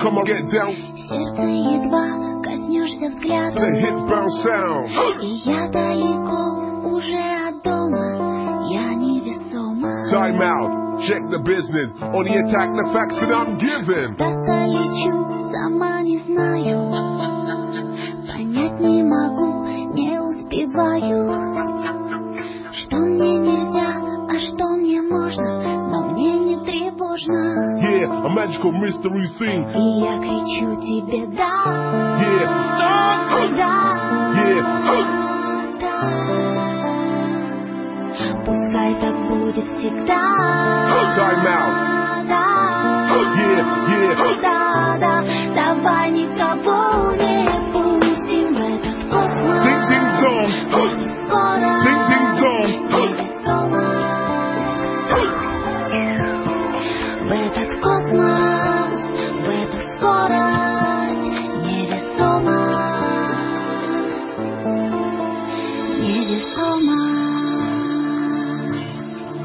Come on, get down. Сердце едва коснешься взгляда. The hit bound sound. И я далеко уже от дома. Я невесома. Time out. Check the business. Only attack the facts that I'm giving. Куда-то лечу, сама не знаю. Понять не могу, не успеваю. Что мне нельзя, а что мне можно, но мне не тревожно. Yeah, a magical mystery scene. И я кричу тебе да, Yeah, да, yeah. да. Пускай так будет всегда. Time out. Да, Yeah, yeah. да, да, давай никого не